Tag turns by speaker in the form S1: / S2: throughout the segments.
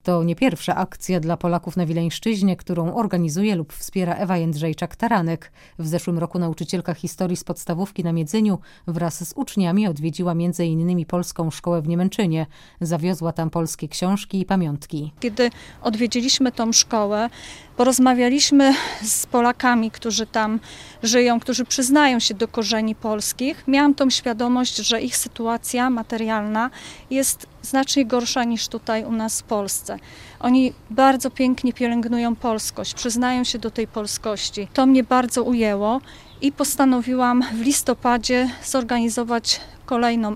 S1: To nie pierwsza akcja dla Polaków na Wileńszczyźnie, którą organizuje lub wspiera Ewa Jędrzejczak-Taranek. W zeszłym roku nauczycielka historii z podstawówki na Miedzyniu wraz z uczniami odwiedziła m.in. Polską Szkołę w Niemęczynie. Zawiozła tam polskie książki i pamiątki.
S2: Kiedy odwiedziliśmy tą szkołę, porozmawialiśmy z Polakami, którzy tam żyją, którzy przyznają się do korzeni polskich. Miałam tą świadomość, że ich sytuacja materialna jest znacznie gorsza niż tutaj u nas w Polsce. Oni bardzo pięknie pielęgnują polskość, przyznają się do tej polskości. To mnie bardzo ujęło i postanowiłam w listopadzie zorganizować kolejną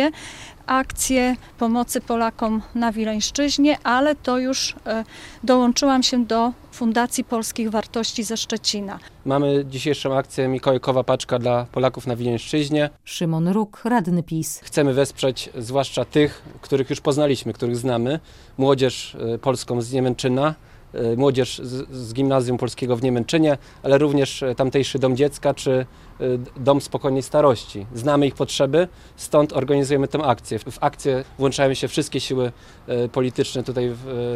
S2: akcję pomocy Polakom na Wileńszczyźnie, ale to już dołączyłam się do Fundacji Polskich Wartości ze Szczecina.
S3: Mamy dzisiejszą akcję Mikołajkowa Paczka dla Polaków na Wileńszczyźnie.
S1: Szymon Róg, radny PiS.
S3: Chcemy wesprzeć zwłaszcza tych, których już poznaliśmy, których znamy. Młodzież polską z Niemęczyna, młodzież z Gimnazjum Polskiego w Niemęczynie, ale również tamtejszy Dom Dziecka czy Dom Spokojnej Starości. Znamy ich potrzeby, stąd organizujemy tę akcję. W akcję włączają się wszystkie siły polityczne tutaj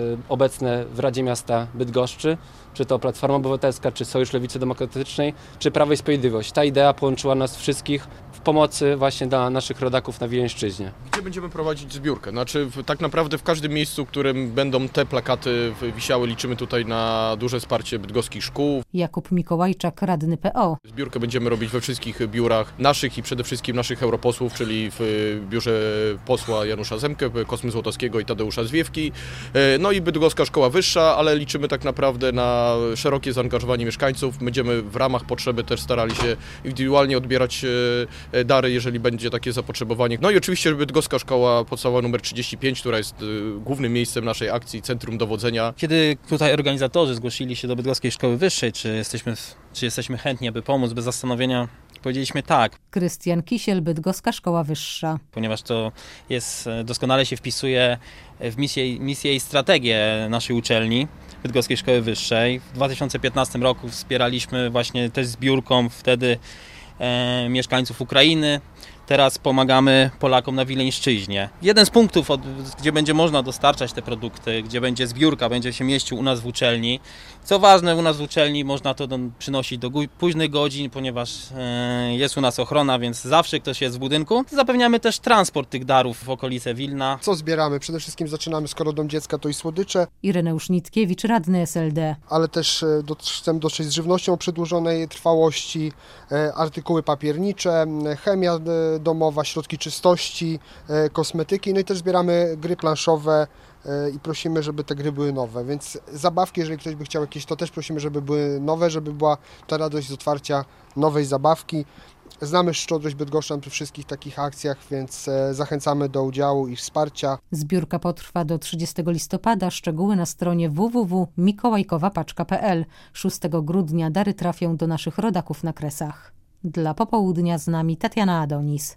S3: obecne w Radzie Miasta Bydgoszczy, czy to Platforma Obywatelska, czy Sojusz Lewicy Demokratycznej, czy Prawo i Sprawiedliwość. Ta idea połączyła nas wszystkich w pomocy właśnie dla naszych rodaków na Wileńszczyźnie.
S4: Gdzie będziemy prowadzić zbiórkę? Znaczy tak naprawdę w każdym miejscu, w którym będą te plakaty wisiały, liczymy tutaj na duże wsparcie bydgoskich szkół.
S1: Jakub Mikołajczak, radny PO.
S4: Zbiórkę będziemy robić we wszystkich biurach naszych i przede wszystkim naszych europosłów, czyli w biurze posła Janusza Zemkę, Kosmy Złotowskiego i Tadeusza Zwiewki. No i Bydgoska Szkoła Wyższa, ale liczymy tak naprawdę na szerokie zaangażowanie mieszkańców. Będziemy w ramach potrzeby też starali się indywidualnie odbierać dary, jeżeli będzie takie zapotrzebowanie. No i oczywiście Bydgoska Szkoła Podstawowa nr 35, która jest głównym miejscem naszej akcji, centrum dowodzenia.
S5: Kiedy tutaj organizatorzy zgłosili się do Bydgoskiej Szkoły Wyższej, czy jesteśmy chętni, aby pomóc, bez zastanowienia powiedzieliśmy tak.
S1: Krystian Kisiel, Bydgoska Szkoła Wyższa.
S5: Ponieważ to doskonale się wpisuje w misję i strategię naszej uczelni, Bydgoskiej Szkoły Wyższej. W 2015 roku wspieraliśmy właśnie też zbiórką wtedy mieszkańców Ukrainy. Teraz pomagamy Polakom na Wileńszczyźnie. Jeden z punktów, gdzie będzie można dostarczać te produkty, gdzie będzie zbiórka, będzie się mieścił u nas w uczelni. Co ważne, u nas w uczelni można to przynosić do późnych godzin, ponieważ jest u nas ochrona, więc zawsze ktoś jest w budynku. Zapewniamy też transport tych darów w okolice Wilna.
S6: Co zbieramy? Przede wszystkim zaczynamy, skoro Dom Dziecka, to i słodycze.
S1: Ireneusz Nitkiewicz, radny SLD.
S6: Ale też chcemy dotrzeć z żywnością o przedłużonej trwałości, artykuły papiernicze, chemia domowa, środki czystości, kosmetyki. No i też zbieramy gry planszowe i prosimy, żeby te gry były nowe. Więc zabawki, jeżeli ktoś by chciał jakieś, to też prosimy, żeby były nowe, żeby była ta radość z otwarcia nowej zabawki. Znamy szczodrość bydgoszczan przy wszystkich takich akcjach, więc zachęcamy do udziału i wsparcia.
S1: Zbiórka potrwa do 30 listopada. Szczegóły na stronie www.mikołajkowapaczka.pl. 6 grudnia dary trafią do naszych rodaków na Kresach. Dla Popołudnia z nami Tatiana Adonis.